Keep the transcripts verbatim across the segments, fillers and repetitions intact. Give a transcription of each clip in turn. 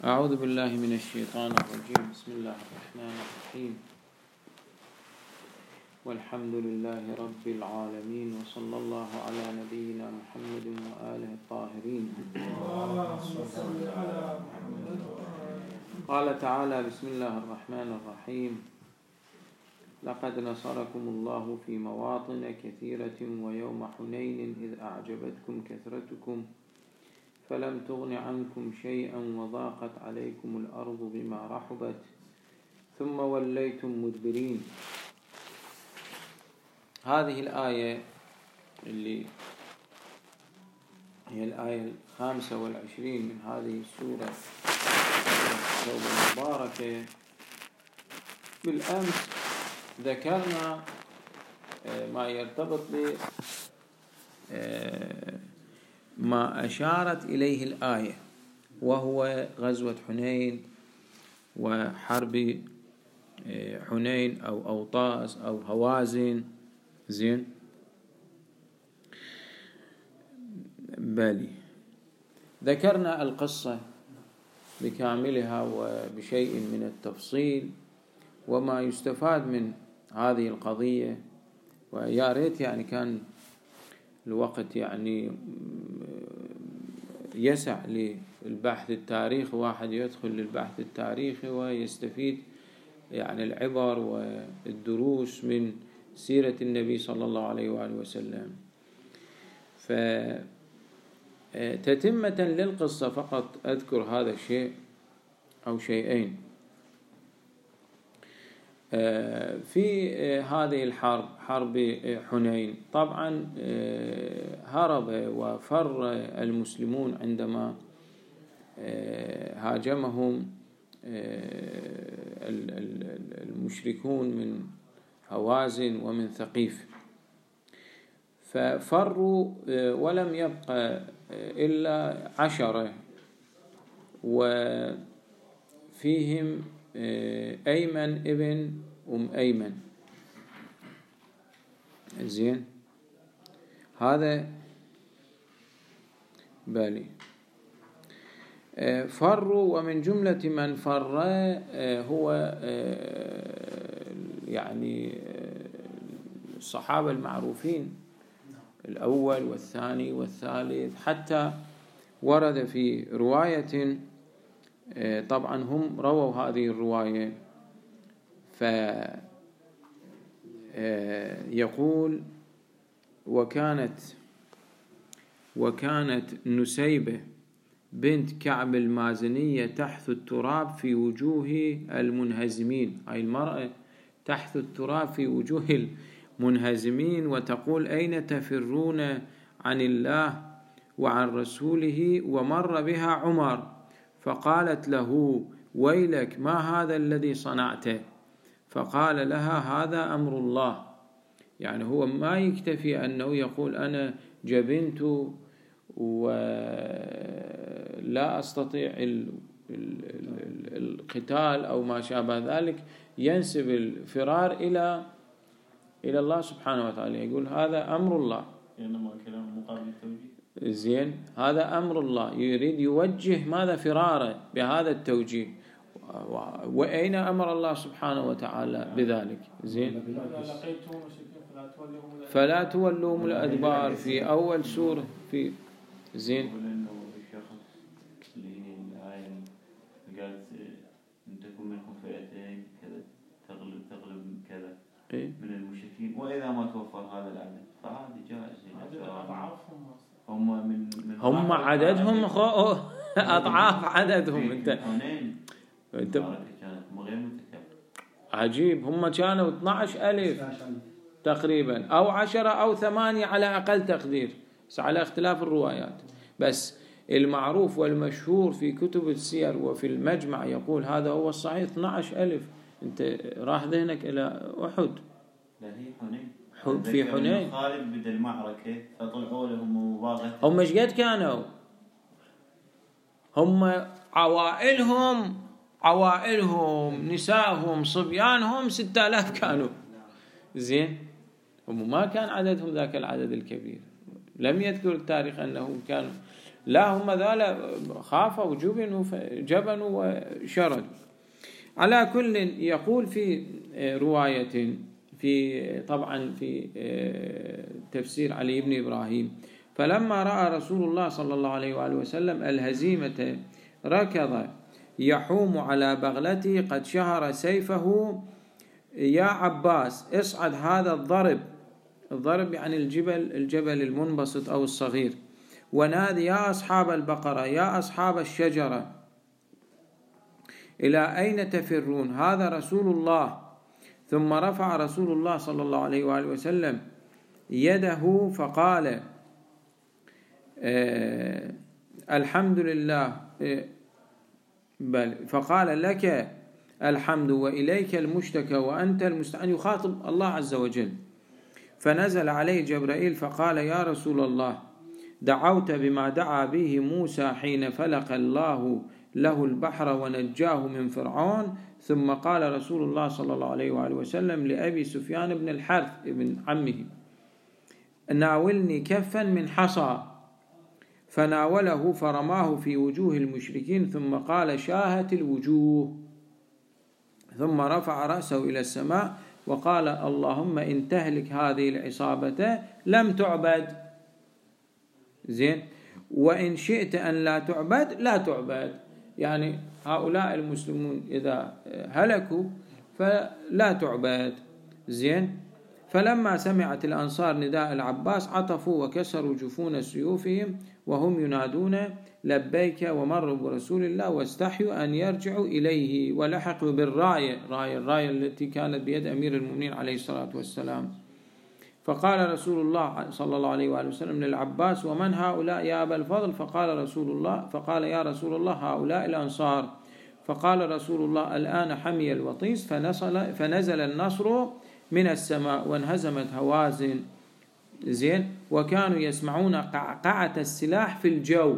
أعوذ بالله من الشيطان الرجيم. بسم الله الرحمن الرحيم. والحمد لله رب العالمين، وصلى الله على نبينا محمد وآله الطاهرين. قال تعالى: بسم الله الرحمن الرحيم. لقد نصركم الله في مواطن كثيرة ويوم حنين إذ أعجبتكم كثرتكم فلم تغن عنكم شيئا وضاقت عليكم الأرض بما رحبت ثم وليتم مدبرين. هذه الآية اللي هي الآية الخامسة والعشرين من هذه السورة المباركة. بالأمس ذكرنا ما يرتبط ب ما أشارت إليه الآية، وهو غزوة حنين وحرب حنين أو أوطاس أو هوازن. زين بالي ذكرنا القصة بكاملها وبشيء من التفصيل وما يستفاد من هذه القضية، ويا ريت يعني كان الوقت يعني يسع للبحث التاريخي، واحد يدخل للبحث التاريخي ويستفيد يعني العبر والدروس من سيرة النبي صلى الله عليه وآله وسلم. فتتمة للقصة فقط أذكر هذا الشيء أو شيئين. في هذه الحرب، حرب حنين، طبعا هرب وفر المسلمون عندما هاجمهم المشركون من هوازن ومن ثقيف، ففروا ولم يبقى إلا عشرة، وفيهم أيمن ابن أم أيمن. زين هذا بالي فروا، ومن جملة من فر هو يعني الصحابة المعروفين الأول والثاني والثالث، حتى ورد في رواية، طبعا هم رووا هذه الرواية، فيقول: وكانت وكانت نسيبة بنت كعب المازنية تحث التراب في وجوه المنهزمين، أي المرأة تحث التراب في وجوه المنهزمين وتقول: أين تفرون عن الله وعن رسوله؟ ومر بها عمر فقالت له: ويلك، ما هذا الذي صنعته؟ فقال لها: هذا أمر الله. يعني هو ما يكتفي أنه يقول أنا جبنت ولا أستطيع القتال أو ما شابه ذلك، ينسب الفرار إلى إلى الله سبحانه وتعالى، يقول هذا أمر الله. إنما كلام مقابل التوجيه. زين هذا أمر الله، يريد يوجه ماذا؟ فراره بهذا التوجيه. وأين أمر الله سبحانه وتعالى بذلك؟ زين فلا تولوهم الأدبار في أول سورة في زين. قالت إن تكون منكم فئتين كذا تغلب تغلب كذا إيه؟ من المشركين، وإذا ما توفر هذا العدد فهذه جائز. هم من, من هم عددهم خو أضعاف عددهم. أنت أنت كانت غير متكافئة. عجيب، هم كانوا اثنا عشر ألف تقريبا، أو عشرة أو ثمانية على أقل تقدير، على اختلاف الروايات. بس المعروف والمشهور في كتب السير وفي المجمع يقول هذا هو الصحيح، اثنا عشر ألف. أنت راح ذهنك إلى أحد. لا هي حنين. حد في حنين. خالد بدأ المعركة فطلعوا لهم مباغتة. هم ايش قد كانوا؟ هم عوائلهم عوائلهم نسائهم صبيانهم ستة آلاف كانوا. زين هم ما كان عددهم ذاك العدد الكبير. لم يذكر التاريخ أنهم كانوا لا هم ذولا خافوا وجبنوا جبنوا وشردوا. على كل يقول في رواية في طبعا في تفسير علي بن إبراهيم: فلما رأى رسول الله صلى الله عليه وآله وسلم الهزيمة ركض يحوم على بغلته قد شهر سيفه: يا عباس اصعد هذا الضرب، الضرب يعني الجبل، الجبل المنبسط أو الصغير، ونادي: يا أصحاب البقرة، يا أصحاب الشجرة، إلى أين تفرون؟ هذا رسول الله. ثم رفع رسول الله صلى الله عليه وآله وسلم يده فقال: آه الحمد لله، آه بل فقال: لك الحمد وإليك المشتكى وأنت المستعان، يخاطب الله عز وجل. فنزل عليه جبرائيل فقال: يا رسول الله، دعوت بما دعا به موسى حين فلق الله له البحر ونجاه من فرعون. ثم قال رسول الله صلى الله عليه وآله وسلم لأبي سفيان بن الحارث ابن عمه: ناولني كفا من حصى، فناوله فرماه في وجوه المشركين، ثم قال: شاهت الوجوه. ثم رفع رأسه إلى السماء وقال: اللهم إن تهلك هذه العصابة لم تعبد، زين، وإن شئت أن لا تعبد لا تعبد، يعني هؤلاء المسلمون إذا هلكوا فلا تعبد، زين. فلما سمعت الأنصار نداء العباس عطفوا وكسروا جفون سيوفهم وهم ينادون لبيك، ومروا برسول الله واستحيوا أن يرجعوا إليه، ولحقوا بالراية، راية الراية التي كانت بيد أمير المؤمنين عليه الصلاة والسلام. فقال رسول الله صلى الله عليه وآله وسلم للعباس: ومن هؤلاء يا أبا الفضل؟ فقال رسول الله فقال: يا رسول الله، هؤلاء الأنصار. فقال رسول الله: الآن حمي الوطيس، فنزل, فنزل النصر من السماء وانهزمت هوازن، زين، وكانوا يسمعون قعقعة السلاح في الجو.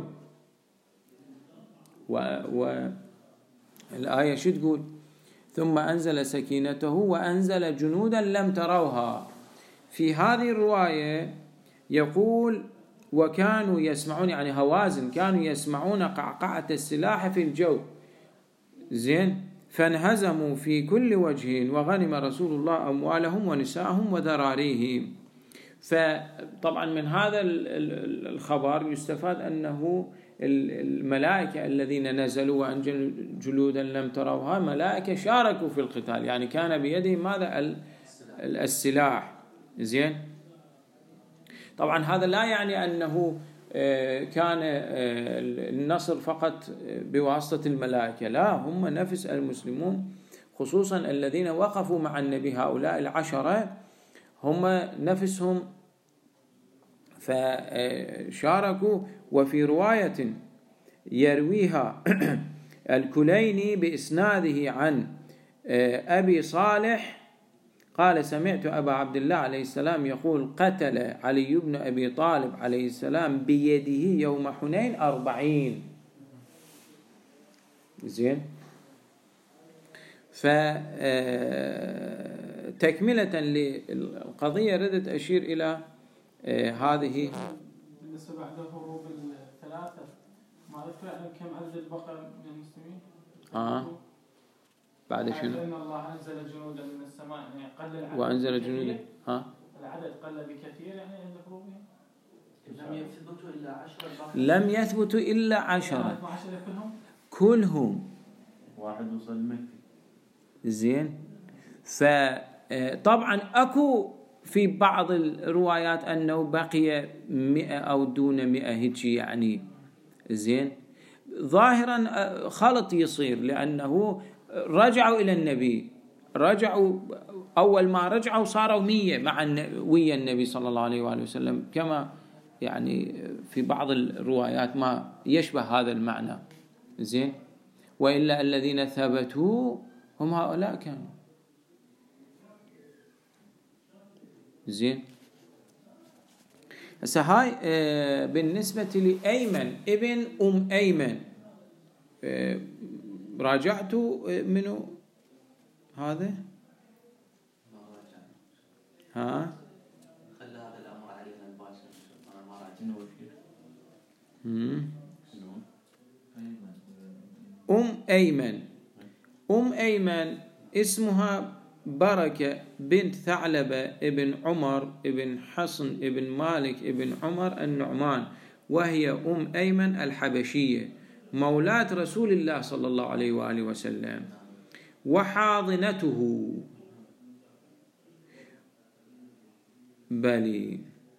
والآية شو تقول؟ ثم أنزل سكينته وأنزل جنودا لم تروها. في هذه الرواية يقول: وكانوا يسمعون، يعني هوازن كانوا يسمعون قعقعة السلاح في الجو، زين، فانهزموا في كل وجه، وغنم رسول الله أموالهم ونساءهم وذراريهم. فطبعا من هذا الخبر يستفاد أنه الملائكة الذين نزلوا وأنزلوا جلودا لم تروها ملائكة شاركوا في القتال، يعني كان بيدهم ماذا؟ السلاح، زين. طبعا هذا لا يعني أنه كان النصر فقط بواسطة الملائكة، لا، هم نفس المسلمون خصوصا الذين وقفوا مع النبي، هؤلاء العشرة هم نفسهم فشاركوا. وفي رواية يرويها الكليني بإسناده عن أبي صالح قال: سمعت أبا عبد الله عليه السلام يقول: قتل علي بن أبي طالب عليه السلام بيده يوم حنين أربعين، زين. فتكملة للقضية ردت أشير إلى هذه. بالنسبة بعد هروب الثلاثة، ما ذكر يعني كم عدد البقر من المسلمين؟ آه بعد شنو؟ إن الله أنزل جنودا من السماء، يعني قل العدد، وأنزل جنودا، ها، العدد قل بكثير يعني عند هروبهم. لم يثبتوا إلا عشرة، لم يثبتوا إلا عشرة كلهم كلهم واحد وصل مكة، زين. فطبعا أكو في بعض الروايات أنه بقي مئة أو دون مئة هيجي، يعني زين. ظاهرا خلط يصير، لأنه رجعوا إلى النبي، رجعوا أول ما رجعوا صاروا مية مع ويا النبي صلى الله عليه وآله وسلم، كما يعني في بعض الروايات ما يشبه هذا المعنى، زين. وإلا الذين ثبتوا هم هؤلاء كانوا، زين. هسه هاي بالنسبة لأيمن ابن أم أيمن، راجعت منه هذا، ها، خلى هذا الأمر علينا الباشا، أنا ما راجعت. أم أيمن. أم أيمن اسمها بركة بنت ثعلبة ابن عمر ابن حصن ابن مالك ابن عمر النعمان، وهي أم أيمن الحبشية مولاة رسول الله صلى الله عليه وآله وسلم، وحاضنته بلي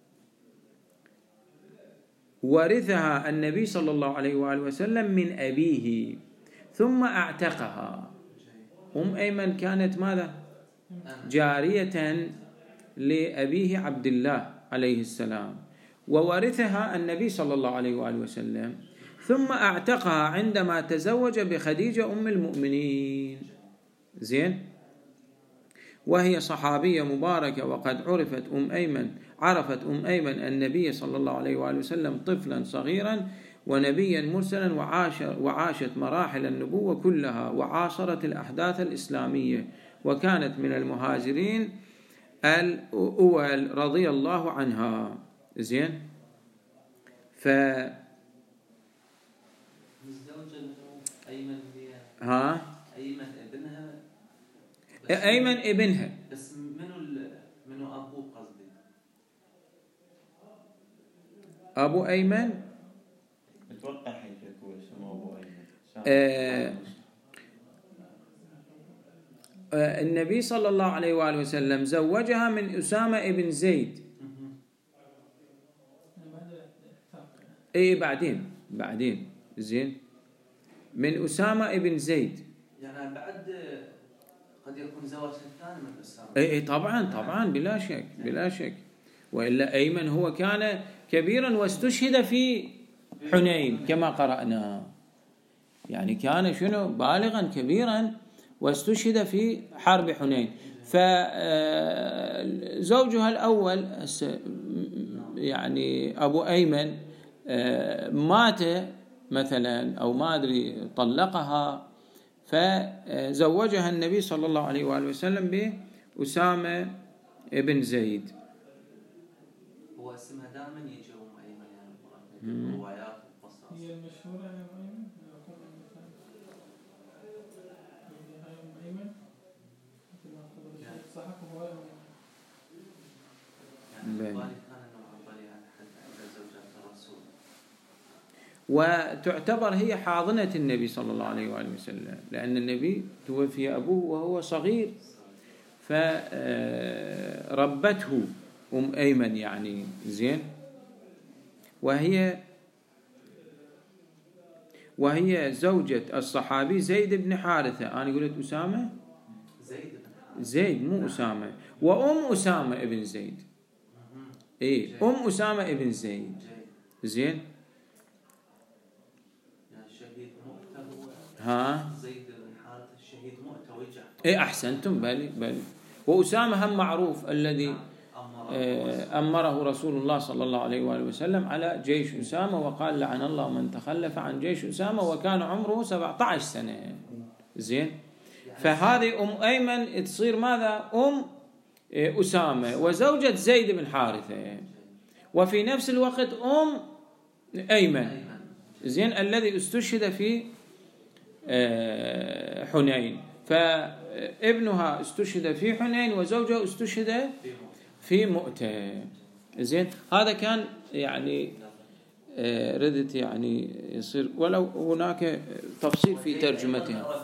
ورثها النبي صلى الله عليه وآله وسلم من أبيه ثم اعتقها. أم أيمن كانت ماذا؟ جارية لأبيه عبد الله عليه السلام، وورثها النبي صلى الله عليه وآله وسلم ثم اعتقها عندما تزوج بخديجة أم المؤمنين. زين. وهي صحابية مباركة، وقد عرفت أم أيمن عرفت أم أيمن النبي صلى الله عليه وآله وسلم طفلا صغيرا ونبيا مرسلا، وعاش وعاشت مراحل النبوة كلها، وعاصرت الأحداث الإسلامية، وكانت من المهاجرين الأول رضي الله عنها. زين. ف أيمن ها أيمن ابنها أيمن ابنها بس منو ال... منو أبوه قصدي؟ أبو أيمن اتوقع حيث يكون اسمه أبو أيمن. آه آه النبي صلى الله عليه وآله وسلم زوجها من أسامة ابن زيد. اي بعدين بعدين زين من أسامة ابن زيد. يعني بعد قد يكون زواج الثاني من أسامة. اي اي طبعا طبعا بلا شك بلا شك. وإلا أيمن هو كان كبيرا واستشهد في حنين كما قرأنا، يعني كان شنو بالغا كبيرا واستشهد في حرب حنين. فزوجها الأول يعني أبو أيمن مات مثلا أو ما أدري طلقها، فزوجها النبي صلى الله عليه وآله وسلم بأسامة ابن زيد. هو اسمها دائما يجي أم أيمن يعني الروايات والقصص هي المشهورة يا أم أيمن. هاي أم أيمن صحك هو أم أيمن. وتعتبر هي حاضنة النبي صلى الله عليه وآله وسلم، لأن النبي توفي أبوه وهو صغير، فربته أم أيمن يعني. زين. وهي وهي زوجة الصحابي زيد بن حارثة. أنا قلت أسامة زيد بن حارثة زيد مو أسامة. وأم أسامة ابن زيد. إيه أم أسامة ابن زيد. زين. ها زيد بن حارثة الشهيد مؤتة وجع. إيه أحسنتم. بل بل وأسامة هم معروف الذي أمره رسول الله صلى الله عليه وآله وسلم على جيش أسامة، وقال لعن الله من تخلف عن جيش أسامة، وكان عمره سبعة عشر سنة. زين. فهذه أم أيمن تصير ماذا؟ أم أسامة وزوجة زيد بن حارثة، وفي نفس الوقت أم أيمن. زين. الذي استشهد في حنين، فابنها استشهد في حنين وزوجها استشهد في مؤتة. زين. هذا كان يعني ردت يعني يصير ولو هناك تفصيل في ترجمتها.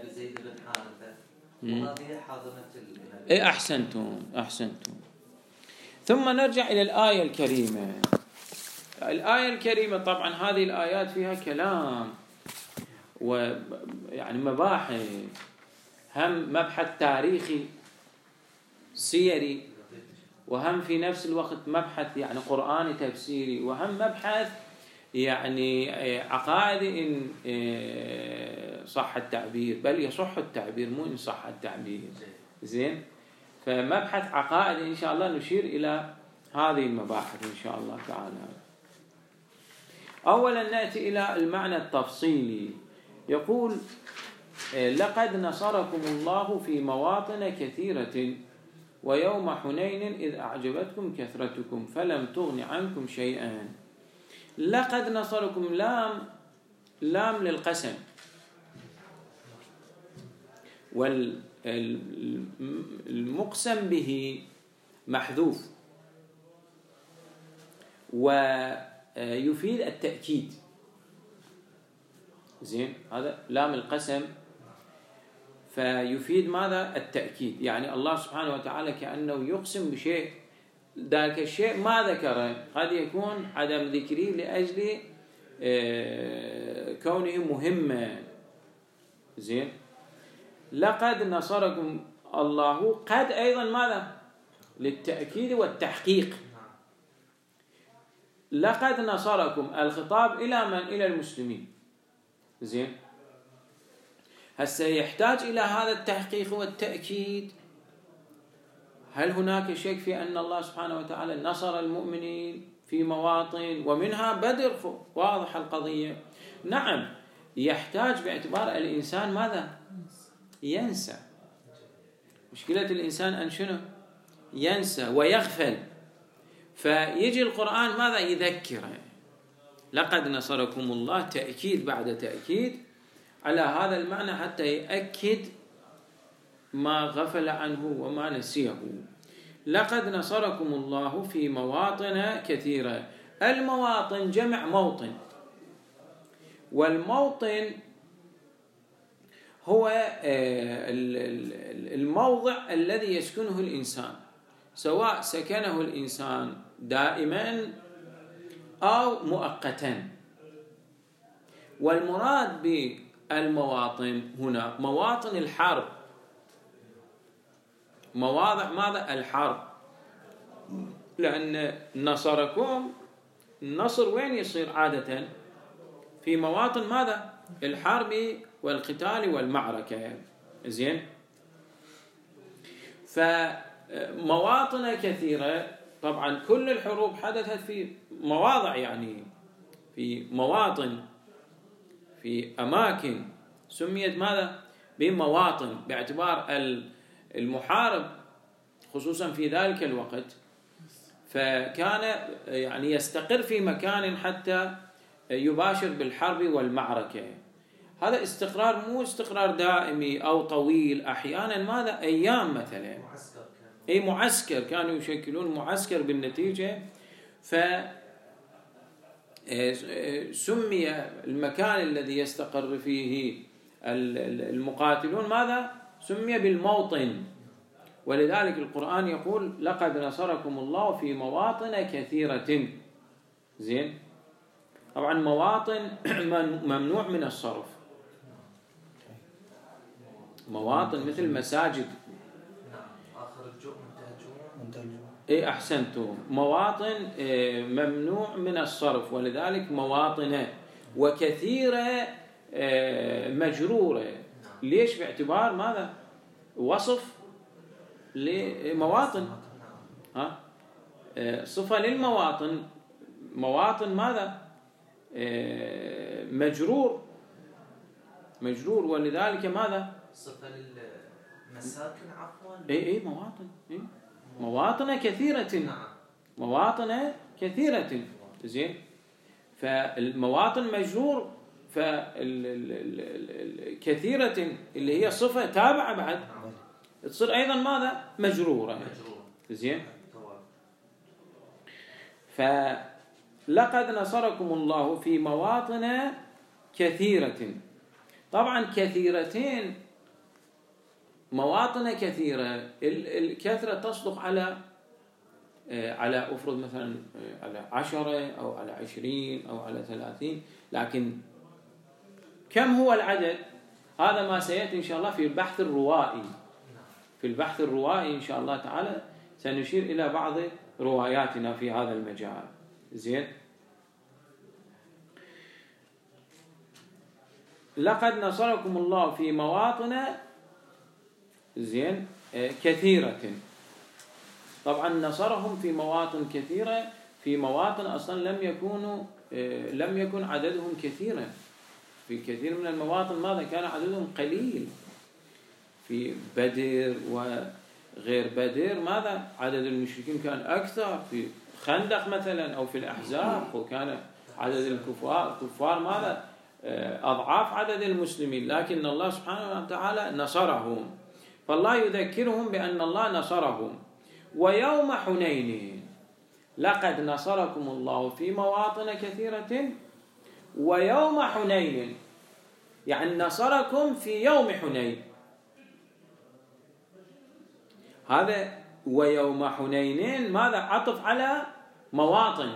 اي احسنتم احسنتم. ثم نرجع الى الآية الكريمة. الآية الكريمة طبعا هذه الآيات فيها كلام ويعني مباحث، هم مبحث تاريخي سيري، وهم في نفس الوقت مبحث يعني قرآني تفسيري، وهم مبحث يعني عقائدي إن صح التعبير، بل يصح التعبير مو إن صح التعبير. زين. فمبحث عقائدي إن شاء الله نشير إلى هذه المباحث إن شاء الله تعالى. أولا نأتي إلى المعنى التفصيلي. يقول لقد نصركم الله في مواطن كثيرة ويوم حنين إذ أعجبتكم كثرتكم فلم تغن عنكم شيئا. لقد نصركم لام لام للقسم، والمقسم به محذوف ويفيد التأكيد. زين، هذا لام القسم فيفيد ماذا؟ التأكيد. يعني الله سبحانه وتعالى كأنه يقسم بشيء ذلك الشيء ما ذكره، قد يكون عدم ذكره لأجل كونه مهما. زين، لقد نصركم الله، قد أيضا ماذا؟ للتأكيد والتحقيق. لقد نصركم الخطاب إلى من؟ إلى المسلمين. زين، هسه يحتاج إلى هذا التحقيق والتأكيد. هل هناك شك في أن الله سبحانه وتعالى نصر المؤمنين في مواطن ومنها بدر؟ واضح القضية. نعم، يحتاج باعتبار الإنسان ماذا؟ ينسى. مشكلة الإنسان أن شنو؟ ينسى ويغفل، فيجي القرآن ماذا؟ يذكره. لقد نصركم الله، تأكيد بعد تأكيد على هذا المعنى حتى يأكد ما غفل عنه وما نسيه. لقد نصركم الله في مواطن كثيرة. المواطن جمع موطن، والموطن هو الموضع الذي يسكنه الإنسان، سواء سكنه الإنسان دائما أو مؤقتا. والمراد بالمواطن هنا مواطن الحرب، مواضع ماذا؟ الحرب. لأن نصركم، النصر وين يصير عادة؟ في مواطن ماذا؟ الحرب والقتال والمعركة. زين، فمواطن كثيرة. طبعا كل الحروب حدثت في مواضع، يعني في مواطن، في أماكن سميت ماذا؟ بمواطن، باعتبار المحارب خصوصا في ذلك الوقت فكان يعني يستقر في مكان حتى يباشر بالحرب والمعركة. هذا استقرار مو استقرار دائمي أو طويل، أحيانا ماذا؟ أيام مثلا. أي معسكر، كانوا يشكلون معسكر بالنتيجة. ف سمي المكان الذي يستقر فيه المقاتلون ماذا؟ سمي بالموطن. ولذلك القرآن يقول لقد نصركم الله في مواطن كثيرة. زين، طبعا مواطن ممنوع من الصرف، مواطن مثل مساجد. آخر الجو منتهجون. اي احسنتم، مواطن ممنوع من الصرف، ولذلك مواطن. وكثيرة مجرورة. ليش؟ باعتبار ماذا؟ وصف لمواطن، ها، صفة للمواطن. مواطن ماذا؟ مجرور، مجرور، ولذلك ماذا؟ صفة للمساكن عفوا. اي اي مواطن، اي مواطن كثيرة، مواطن كثيرة. زين، فالمواطن مجرور، فالكثيرة اللي هي صفة تابعة بعد تصير أيضا ماذا؟ مجرورة. زين، فلقد نصركم الله في مواطن كثيرة. طبعا كثيرتين، مواطن كثيرة، الكثرة تصدق على على أفرض مثلا على عشرة أو على عشرين أو على ثلاثين، لكن كم هو العدد؟ هذا ما سيأتي إن شاء الله في البحث الروائي. في البحث الروائي إن شاء الله تعالى سنشير إلى بعض رواياتنا في هذا المجال. زين، لقد نصركم الله في مواطن زين كثيرة. طبعا نصرهم في مواطن كثيرة، في مواطن أصلا لم يكونوا لم يكن عددهم كثيرا. في كثير من المواطن ماذا؟ كان عددهم قليل. في بدر وغير بدر ماذا؟ عدد المشركين كان أكثر. في خندق مثلا أو في الأحزاب وكان عدد الكفار الكفار ماذا أضعاف عدد المسلمين، لكن الله سبحانه وتعالى نصرهم. فالله يذكرهم بأن الله نصرهم. ويوم حنين لقد نصركم الله في مواطن كثيرة ويوم حنين، يعني نصركم في يوم حنين. هذا ويوم حنين ماذا؟ عطف على مواطن.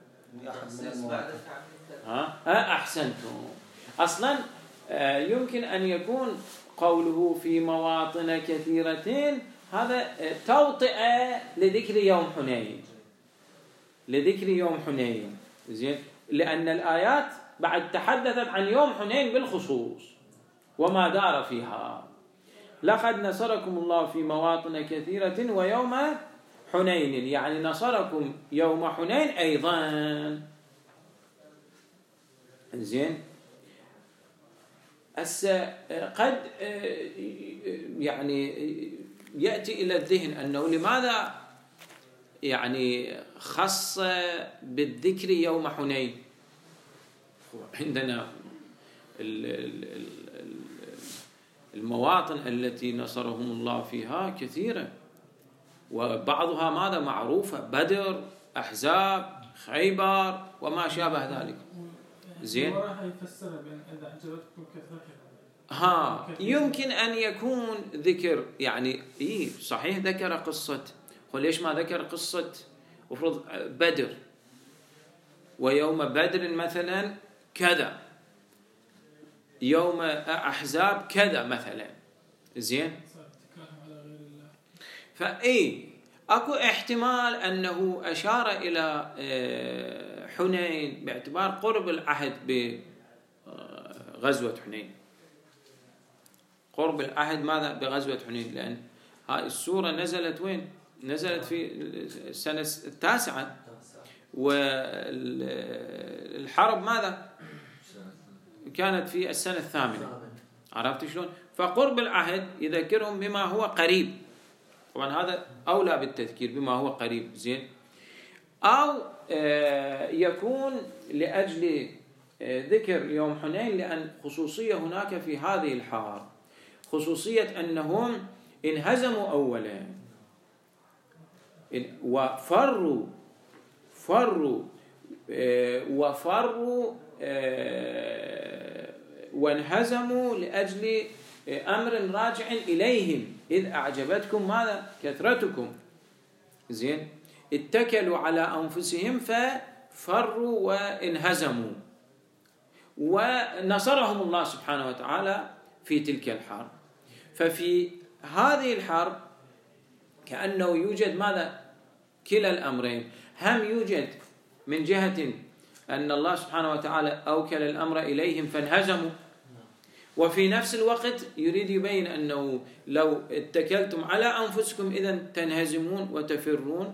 ها أحسنتم. أصلا يمكن أن يكون قوله في مواطن كثيرة هذا توطئة لذكر يوم حنين، لذكر يوم حنين، زين، لأن الآيات بعد تحدثت عن يوم حنين بالخصوص وما دار فيها. لقد نصركم الله في مواطن كثيرة ويوم حنين، يعني نصركم يوم حنين أيضا. زين، قد يعني يأتي إلى الذهن أنه لماذا يعني خص بالذكر يوم حنين؟ عندنا المواطن التي نصرهم الله فيها كثيرة، وبعضها ماذا معروفة، بدر، أحزاب، خيبر وما شابه ذلك. زين، ها يمكن أن يكون ذكر يعني إيه صحيح ذكر قصة، وليش ما ذكر قصة وفرض بدر ويوم بدر مثلا كذا، يوم أحزاب كذا مثلا. زين، فإيه أكو احتمال أنه أشار إلى حنين باعتبار قرب العهد بغزوة حنين، قرب العهد ماذا بغزوة حنين، لأن هاي السورة نزلت وين؟ نزلت في السنة التاسعة، والحرب ماذا كانت في السنة الثامنة. عرفت شلون؟ فقرب العهد يذكرهم بما هو قريب، طبعا هذا أولى بالتذكير بما هو قريب. زين، أو يكون لأجل ذكر يوم حنين لأن خصوصية هناك في هذه الحرب، خصوصية أنهم انهزموا أولا وفروا فروا وفروا وانهزموا لأجل أمر راجع إليهم، إذ أعجبتكم ماذا؟ كثرتكم. زين، اتكلوا على أنفسهم ففروا وانهزموا، ونصرهم الله سبحانه وتعالى في تلك الحرب. ففي هذه الحرب كأنه يوجد ماذا؟ كلا الأمرين، هم يوجد من جهة أن الله سبحانه وتعالى أوكل الأمر إليهم فانهزموا، وفي نفس الوقت يريد يبين أنه لو اتكلتم على أنفسكم إذن تنهزمون وتفرون،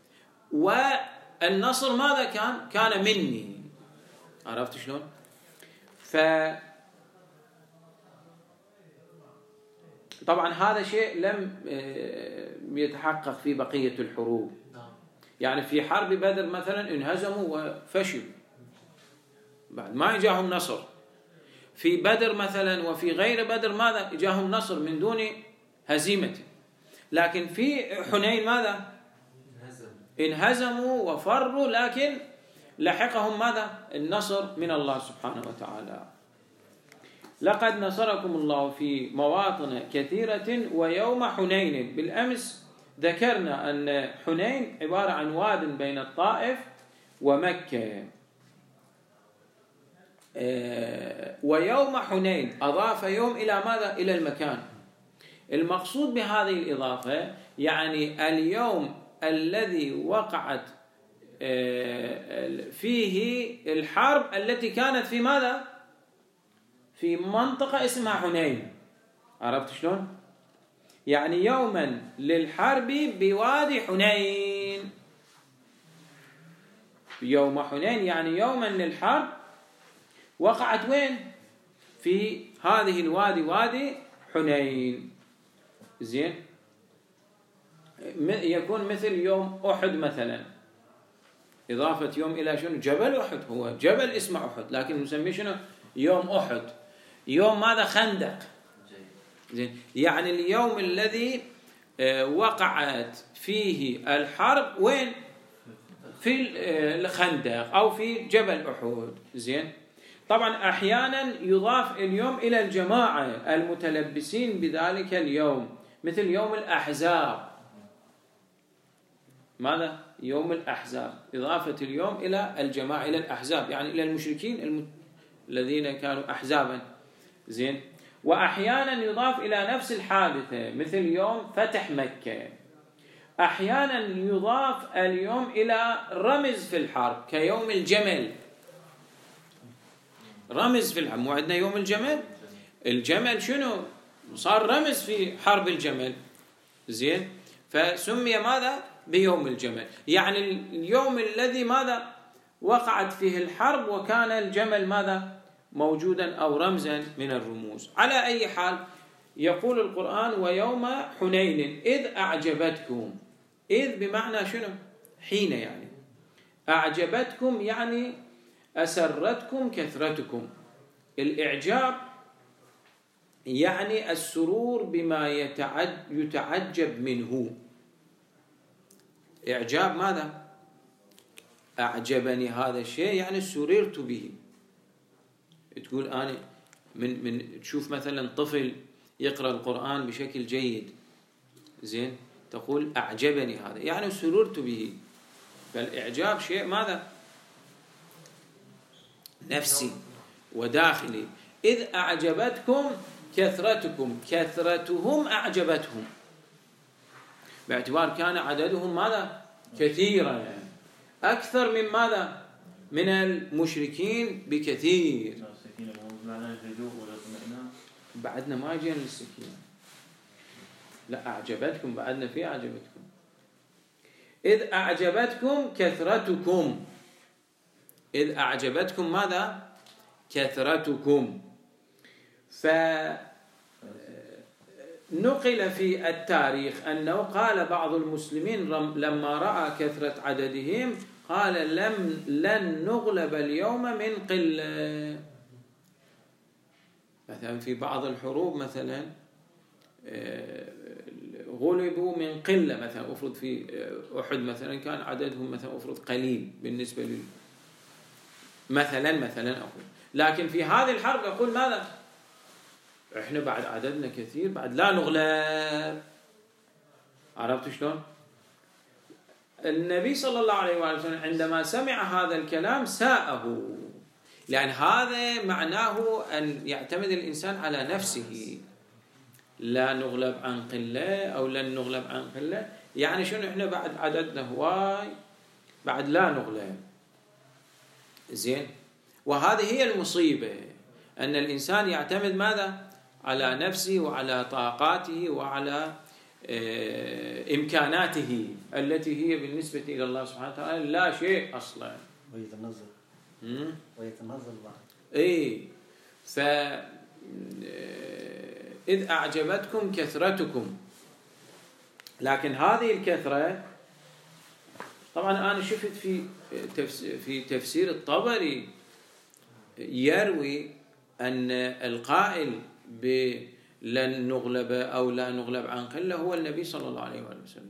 والنصر ماذا كان؟ كان مني. عرفت شلون؟ ف طبعا هذا شيء لم يتحقق في بقية الحروب، يعني في حرب بدر مثلا انهزموا وفشلوا بعد ما جاءهم نصر. في بدر مثلا وفي غير بدر ماذا؟ جاءهم نصر من دون هزيمة. لكن في حنين ماذا؟ انهزموا وفروا، لكن لحقهم ماذا؟ النصر من الله سبحانه وتعالى. لقد نصركم الله في مواطن كثيرة ويوم حنين. بالأمس ذكرنا أن حنين عبارة عن واد بين الطائف ومكة. ويوم حنين أضاف يوم إلى ماذا؟ إلى المكان. المقصود بهذه الإضافة يعني اليوم الذي وقعت فيه الحرب التي كانت في ماذا؟ في منطقة اسمها حنين. عرفت شلون؟ يعني يوما للحرب بوادي حنين. يوم حنين يعني يوما للحرب وقعت وين؟ في هذه الوادي، وادي حنين. زين، يكون مثل يوم أحد مثلا، إضافة يوم إلى شنو؟ جبل أحد، هو جبل اسمه أحد لكن نسميه شنو؟ يوم أحد. يوم ماذا؟ خندق. زين، يعني اليوم الذي وقعت فيه الحرب وين؟ في الخندق أو في جبل أحد. زين، طبعا أحيانا يضاف اليوم إلى الجماعة المتلبسين بذلك اليوم، مثل يوم الأحزاب. ماذا؟ يوم الأحزاب، إضافة اليوم إلى الجماعة، إلى الأحزاب، يعني إلى المشركين الم... الذين كانوا أحزابا. زين، وأحيانا يضاف إلى نفس الحادثة مثل يوم فتح مكة. أحيانا يضاف اليوم إلى رمز في الحرب كيوم الجمل، رمز في الحرب. مو عندنا يوم الجمل؟ الجمل شنو؟ صار رمز في حرب الجمل. زين، فسمي ماذا؟ بيوم الجمل، يعني اليوم الذي ماذا؟ وقعت فيه الحرب وكان الجمل ماذا؟ موجودا أو رمزا من الرموز. على أي حال يقول القرآن ويوم حنين إذ أعجبتكم. إذ بمعنى شنو؟ حين، يعني أعجبتكم يعني أسرتكم كثرتكم. الإعجاب يعني السرور بما يتعجب منه. إعجاب ماذا؟ أعجبني هذا الشيء يعني سررت به. تقول أنا من من تشوف مثلا طفل يقرأ القرآن بشكل جيد، زين، تقول أعجبني هذا يعني سررت به. فالإعجاب شيء ماذا؟ نفسي وداخلي. إذ أعجبتكم كثرتكم، كثرتهم أعجبتهم باعتبار كان عددهم ماذا؟ كثيرا، يعني أكثر من ماذا؟ من المشركين بكثير. بعدنا ما جينا للسكينة، لا أعجبتكم، بعدنا في أعجبتكم. إذ أعجبتكم كثرتكم، إذ أعجبتكم ماذا؟ كثرتكم. فنقل في التاريخ أنه قال بعض المسلمين لما رأى كثرة عددهم قال لم لن نغلب اليوم من قلة. مثلا في بعض الحروب مثلا غلبوا من قلة، مثلا أفرض في أحد مثلا كان عددهم مثلا أفرض قليل بالنسبة لل مثلا مثلا أقول، لكن في هذه الحرب يقول ماذا؟ إحنا بعد عددنا كثير، بعد لا نغلب. عرفت شلون؟ النبي صلى الله عليه وسلم عندما سمع هذا الكلام ساءه، لأن هذا معناه أن يعتمد الإنسان على نفسه. لا نغلب عن قلة أو لن نغلب عن قلة، يعني شنو؟ إحنا بعد عددنا هواي، بعد لا نغلب. زين، وهذه هي المصيبة، أن الإنسان يعتمد ماذا؟ على نفسه وعلى طاقاته وعلى إمكاناته التي هي بالنسبة إلى الله سبحانه وتعالى لا شيء أصلا. ويتنزل ويتنزل بعد. إيه، ف إذ أعجبتكم كثرتكم، لكن هذه الكثرة طبعا أنا شفت في في تفسير الطبري يروي أن القائل بلن نغلب أو لا نغلب عن قلة هو النبي صلى الله عليه وسلم.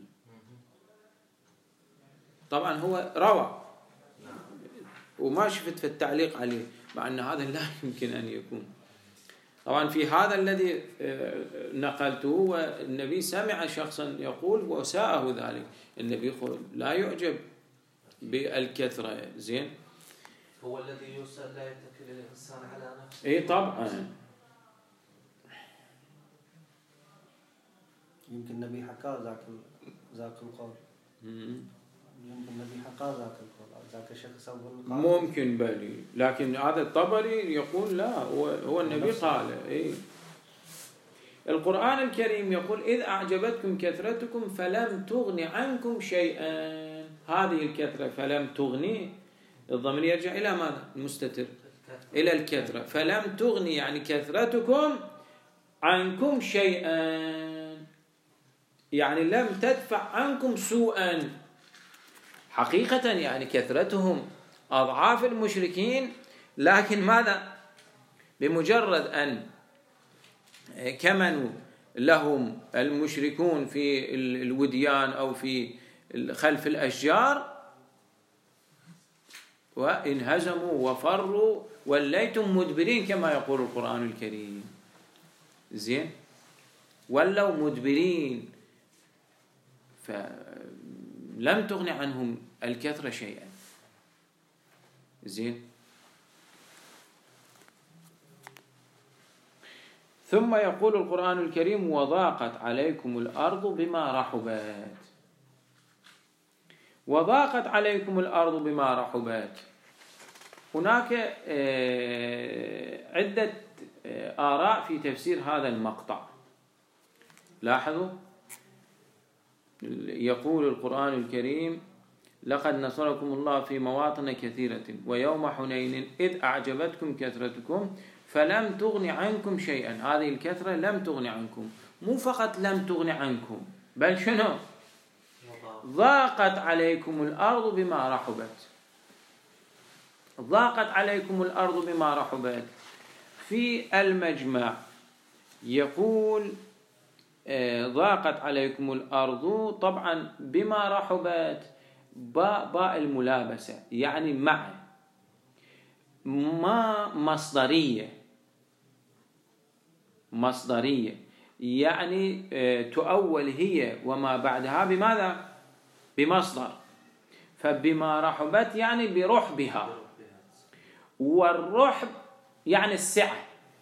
طبعا هو روى وما شفت في التعليق عليه، مع أن هذا لا يمكن أن يكون. طبعا في هذا الذي نقلته والنبي سمع شخصا يقول وساءه ذلك. النبي يقول لا يعجب بالكثرة. زين، هو الذي يسأل لا يتكل الإنسان على نفسه. اي طبعا. يمكن النبي حكى ذاك ذاك القول. يمكن النبي حكى ذاك القول ذاك الشخص أول قال. ممكن بلي، لكن هذا الطبري يقول لا، هو هو النبي قال. اي القرآن الكريم يقول إذ أعجبتكم كثرتكم فلم تغني عنكم شيئا. هذه الكثرة فلم تغني، الضمير يرجع إلى ماذا؟ المستتر، إلى الكثرة. فلم تغني يعني كثرتكم عنكم شيئا، يعني لم تدفع عنكم سوءا. حقيقة يعني كثرتهم أضعاف المشركين، لكن ماذا؟ بمجرد أن كمنوا لهم المشركون في الوديان أو في خلف الأشجار وانهزموا وفروا وليتم مدبرين كما يقول القرآن الكريم. زين، ولوا مدبرين، فلم تغن عنهم الكثرة شيئا. زين، ثم يقول القرآن الكريم وضاقت عليكم الأرض بما رحبت. وضاقت عليكم الأرض بما رحبت، هناك عدة آراء في تفسير هذا المقطع. لاحظوا، يقول القرآن الكريم لقد نصركم الله في مواطن كثيرة ويوم حنين إذ أعجبتكم كثرتكم فلم تغن عنكم شيئا. هذه الكثرة لم تغن عنكم، مو فقط لم تغن عنكم، بل شنو؟ ضاقت عليكم الأرض بما رحبت. ضاقت عليكم الأرض بما رحبت. في المجمع يقول ضاقت عليكم الأرض، طبعا بما رحبت باء باء الملابسة، يعني مع، ما مصدرية. مصدرية يعني تؤول هي وما بعدها بماذا؟ بمصدر. فبما رحبت يعني برحبها، والرحب يعني السعة.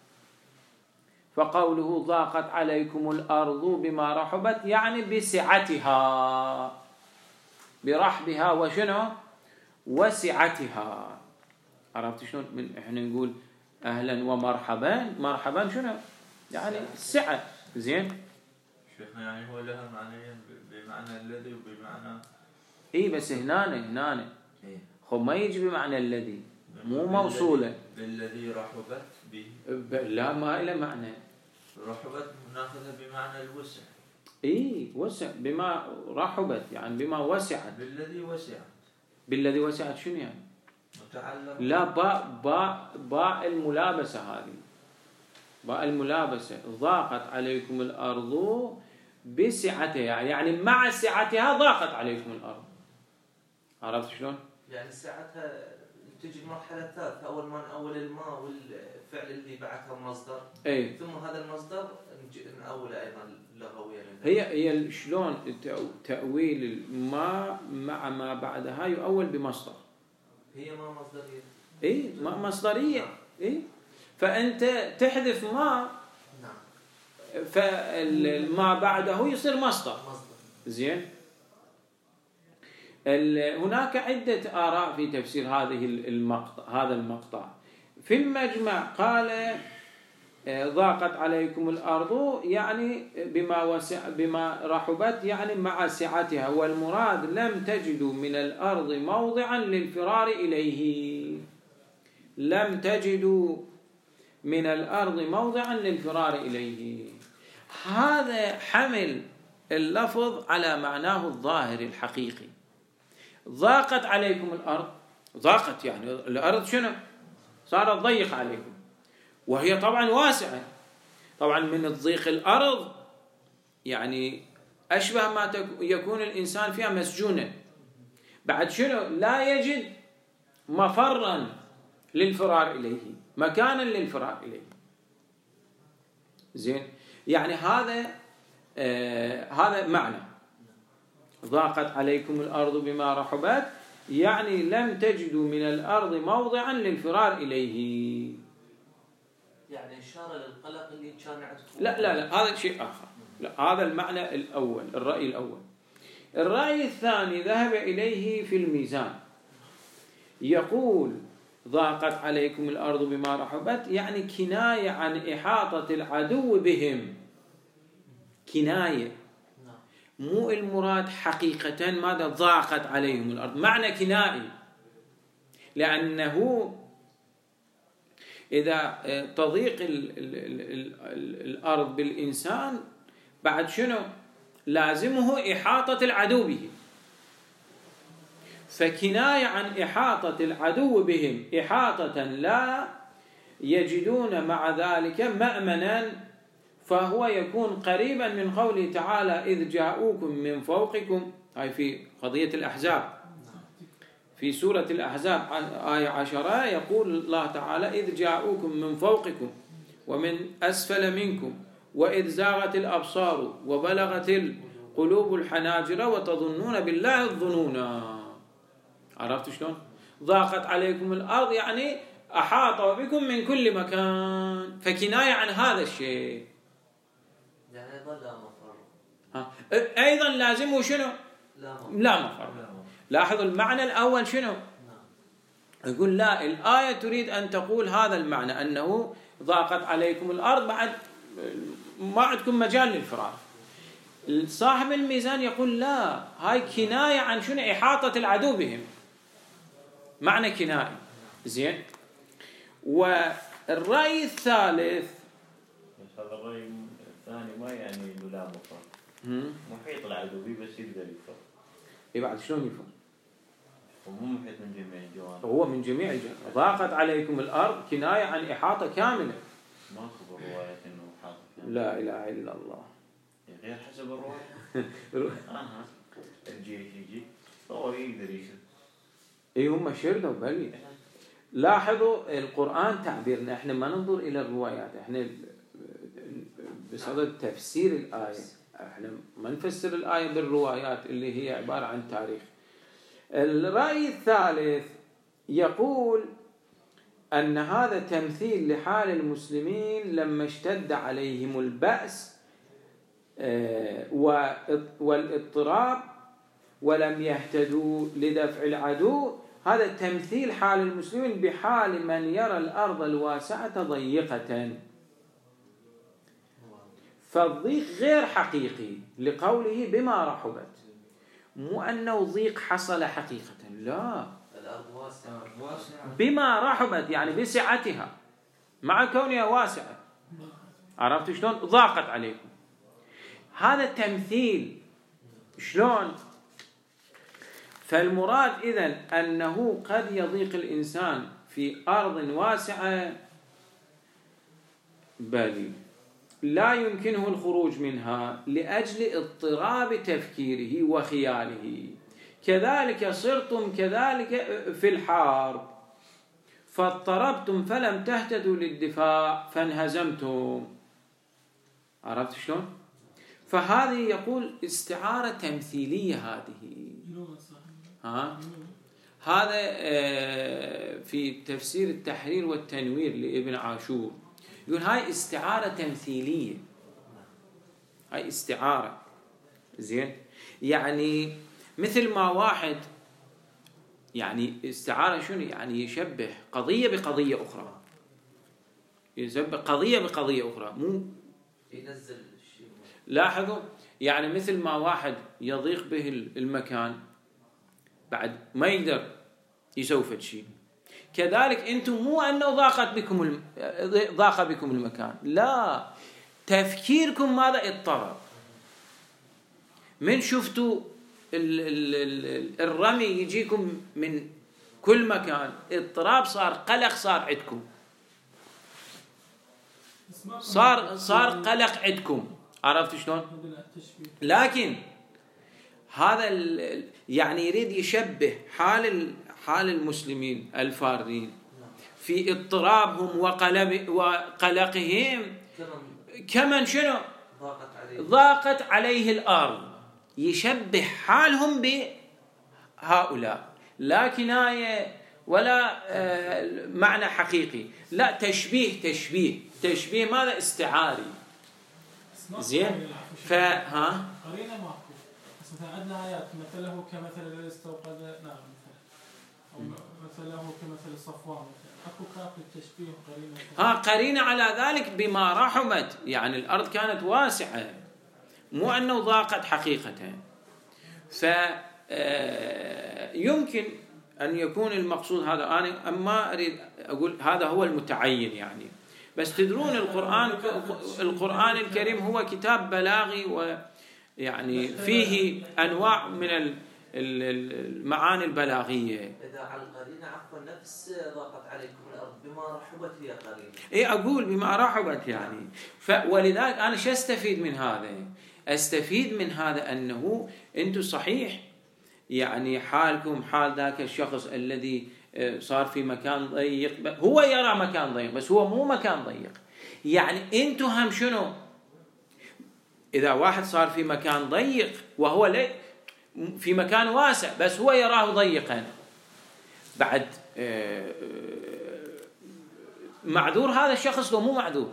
فقوله ضاقت عليكم الأرض بما رحبت يعني بسعتها، برحبها وشنو؟ وسعتها. عرفت شلون؟ من احنا نقول أهلا ومرحبا، مرحبا شنو؟ يعني السعة. زين، شيخنا يعني هو لها معنيين، بمعنى الذي وبمعنى اي، بس هنا هنا إيه؟ خو ما يجي بمعنى الذي، مو موصولة. بالذي رحبت به، لا، ما إلى معنى. رحبت ناخذها بمعنى الوسع. اي، وسع، بما رحبت يعني بما وسعت. بالذي وسعت. بالذي وسعت شنو يعني؟ متعلق. لا، باء باء باء الملابسة، هذه باء الملابسة. ضاقت عليكم الأرض بسعتها، يعني مع سعتها ضاقت عليكم الأرض. عرفت شلون؟ يعني ساعتها تجي المرحلة الثالثة، أول ما نأول الماء والفعل اللي بعثها مصدر، اي، ثم هذا المصدر نأوله أيضا لغويا. هي هي شلون تأويل الماء مع ما بعدها يؤول بمصدر. هي ما مصدرية. اي، ما مصدرية. اي، فأنت تحذف ما، نعم، فالما بعده يصير مصدر. مصدر. زين، هناك عدة آراء في تفسير هذه المقطع هذا المقطع. في المجمع قال ضاقت عليكم الأرض يعني بما وسع بما رحبت يعني مع سعتها، والمراد لم تجدوا من الأرض موضعا للفرار إليه. لم تجدوا من الأرض موضعا للفرار إليه. هذا حمل اللفظ على معناه الظاهر الحقيقي. ضاقت عليكم الأرض، ضاقت يعني الأرض شنو؟ صارت ضيق عليكم، وهي طبعا واسعة. طبعا من الضيق الأرض يعني أشبه ما يكون الإنسان فيها مسجونا، بعد شنو؟ لا يجد مفرا للفرار إليه، مكانا للفرار إليه. زين، يعني هذا آه هذا معنى ضاقت عليكم الأرض بما رحبت، يعني لم تجدوا من الأرض موضعا للفرار إليه. يعني إشارة للقلق اللي كان عندكم. لا لا لا، هذا شيء آخر. لا، هذا المعنى الأول، الرأي الأول. الرأي الثاني ذهب إليه في الميزان، يقول ضاقت عليكم الأرض بما رحبت يعني كناية عن إحاطة العدو بهم. كناية، مو المراد حقيقة ماذا ضاقت عليهم الأرض، معنى كنائي. لأنه إذا تضيق ال ال ال ال الأرض بالإنسان بعد شنو؟ لازمه إحاطة العدو به. فكناية عن إحاطة العدو بهم إحاطة لا يجدون مع ذلك مأمنا، فهو يكون قريبا من قوله تعالى إذ جاءوكم من فوقكم، هاي في قضية الأحزاب في سورة الأحزاب آية عشرة، يقول الله تعالى إذ جاءوكم من فوقكم ومن أسفل منكم وإذ زاغت الأبصار وبلغت القلوب الحناجر وتظنون بالله الظنونا. عرفت شلون؟ ضاقت عليكم الأرض يعني أحاط بكم من كل مكان، فكناية عن هذا الشيء. يعني أيضا لا مفر. ها. أيضا لازمه شنو؟ لا مفر. لا مفر. لاحظوا المعنى الأول شنو؟ يقول لا، الآية تريد أن تقول هذا المعنى أنه ضاقت عليكم الأرض، بعد ما عندكم مجال للفرار. صاحب الميزان يقول لا، هاي كناية عن شنو؟ إحاطة العدو بهم، معنى كناية. زين. والرأي الثالث، هذا الرأي الثاني ما يعني إنه لا مفر، محيط العدو به بس يقدر يفر. إيه بعد شلون يفر؟ ومو محيط من جميع الجوانب. هو من جميع الجوانب. ضاقت عليكم الأرض كناية عن إحاطة كاملة. ما خبر رواية إنه محاط. لا إله إلا الله. غير حسب الرواية. آه. الجيش يجي هو يقدر يشد. إيه هم شردوا بلي. لاحظوا القرآن تعبيرنا، إحنا ما ننظر إلى الروايات، إحنا بصدد تفسير الآية، إحنا ما نفسر الآية بالروايات اللي هي عبارة عن تاريخ. الرأي الثالث يقول أن هذا تمثيل لحال المسلمين لما اشتد عليهم البأس والاضطراب ولم يهتدوا لدفع العدو. هذا تمثيل حال المسلمين بحال من يرى الأرض الواسعة ضيقة، فالضيق غير حقيقي لقوله بما رحبت، مو أنه ضيق حصل حقيقة، لا، الأرض واسعة بما رحبت يعني بسعتها مع كونها واسعة. عرفت شلون؟ ضاقت عليكم. هذا تمثيل شلون؟ فالمراد إذن أنه قد يضيق الإنسان في أرض واسعة بل لا يمكنه الخروج منها لأجل اضطراب تفكيره وخياله. كذلك صرتم كذلك في الحرب فاضطربتم فلم تهتدوا للدفاع فانهزمتم. عرفت شلون؟ فهذه يقول استعارة تمثيلية. هذه ها؟ هذا في تفسير التحرير والتنوير لابن عاشور، يقول هاي استعارة تمثيلية، هاي استعارة. زين، يعني مثل ما واحد يعني استعارة شنو؟ يعني يشبه قضية بقضية أخرى، يشبه قضية بقضية أخرى، مو ينزل الشيء. لاحظوا يعني مثل ما واحد يضيق به المكان بعد ما يقدر يسوي فد شيء، كذلك انتم مو انه ضاقت بكم الم... ضاق بكم المكان، لا، تفكيركم ماذا اضطرب. من شفتوا ال... ال... ال... الرمي يجيكم من كل مكان، اضطراب صار، قلق صار عندكم، صار صار قلق عندكم. عرفت شلون؟ لكن هذا ال... يعني يريد يشبه حال حال المسلمين الفارين في اضطرابهم وقلب وقلقهم كمن شنو؟ ضاقت عليه. ضاقت عليه الأرض، يشبه حالهم بهؤلاء، لا كناية ولا آه معنى حقيقي، لا، تشبيه تشبيه تشبيه ماذا؟ استعاري. زين، فها قرينة ماكو. بس مثلا عندنا آيات مثله كمثل الذي استوقد نار مثلا، أو مثله كمثل صفوان مثلا، أكو كاف للتشبيه قرينة. ها قرينة على ذلك بما رحمت، يعني الأرض كانت واسعة، مو أنه ضاقت حقيقة. فيمكن أن يكون المقصود هذا، أنا أما أريد أقول هذا هو المتعين يعني. بس تدرون القرآن القرآن الكريم هو كتاب بلاغي، ويعني فيه أنواع من المعاني البلاغية. إذا على القرينة عفوا نفس ضاقت عليكم الأرض بما رحبت هي قرينة. إيه أقول بما رحبت يعني. ولذلك أنا شو أستفيد من هذا؟ أستفيد من هذا أنه أنتم صحيح يعني حالكم حال ذاك الشخص الذي صار في مكان ضيق، هو يرى مكان ضيق بس هو مو مكان ضيق. يعني أنتم هم شنو؟ إذا واحد صار في مكان ضيق وهو لي في مكان واسع بس هو يراه ضيقا، بعد معذور هذا الشخص لو مو معذور؟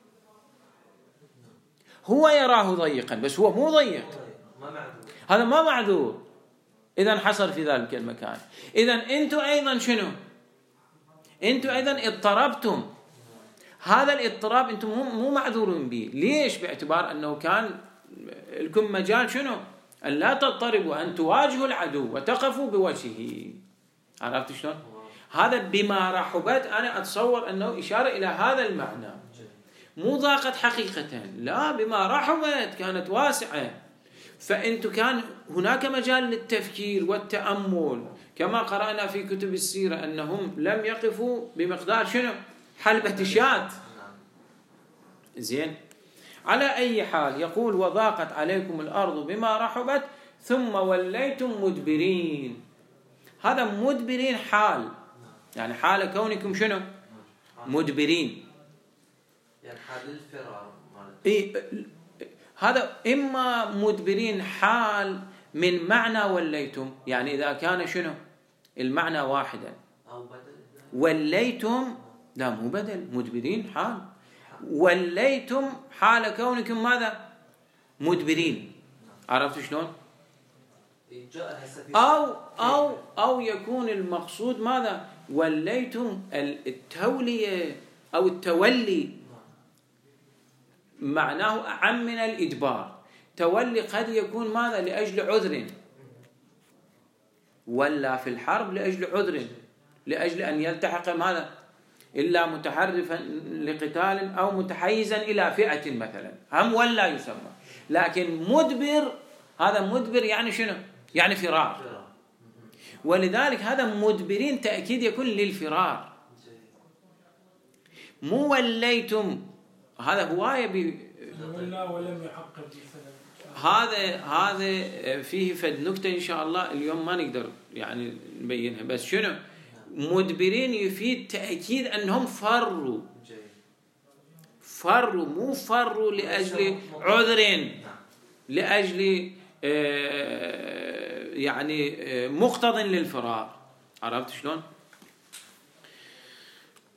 هو يراه ضيقا بس هو مو ضيق، هذا ما معذور. إذن حصل في ذلك المكان. إذن أنتم أيضا شنو؟ أنتم أيضا اضطربتم. هذا الاضطراب أنتم مو معذورين به. ليش؟ باعتبار أنه كان لكم مجال شنو؟ أن لا تضطربوا، أن تواجهوا العدو وتقفوا بوجهه. عرفت شلون؟ هذا بما رحبت أنا أتصور أنه إشارة إلى هذا المعنى، مو ضاقت حقيقة، لا بما رحبت كانت واسعة. فأنتم كان هناك مجال للتفكير والتأمل، كما قرأنا في كتب السيرة أنهم لم يقفوا بمقدار شنو؟ حلبة شاة. زين. على أي حال يقول وضاقت عليكم الأرض بما رحبت ثم وليتم مدبرين. هذا مدبرين حال، يعني حال كونكم شنو؟ مدبرين، يعني حال الفرار. إيه هذا إما مدبرين حال من معنى وليتم، يعني إذا كان شنو المعنى واحدا، أو بدل وليتم، لا مو بدل، مدبرين حال، وليتم حال كونكم ماذا؟ مدبرين. عرفت شلون؟ أو أو أو يكون المقصود ماذا؟ وليتم التولية أو التولي، معناه أعم من الإدبار. تولي قد يكون ماذا؟ لأجل عذر، ولا في الحرب لأجل عذر، لأجل أن يلتحق ماذا؟ إلا متحرفا لقتال أو متحيزا إلى فئة مثلا، هم ولا يسمى. لكن مدبر، هذا مدبر يعني شنو؟ يعني فرار. ولذلك هذا مدبرين تأكيد يكون للفرار. مو وليتم، هذا هواية ب... ولا ولم يعقب. هذا هذا فيه فد نكتة إن شاء الله اليوم ما نقدر يعني نبينها، بس شنو؟ مدبرين يفيد تأكيد أنهم فروا، فروا مو فروا لأجل عذر، لأجل يعني مقتضى للفرار. عرفت شلون؟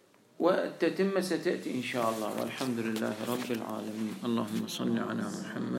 والتتمة ستأتي إن شاء الله، والحمد لله رب العالمين. اللهم صل على محمد.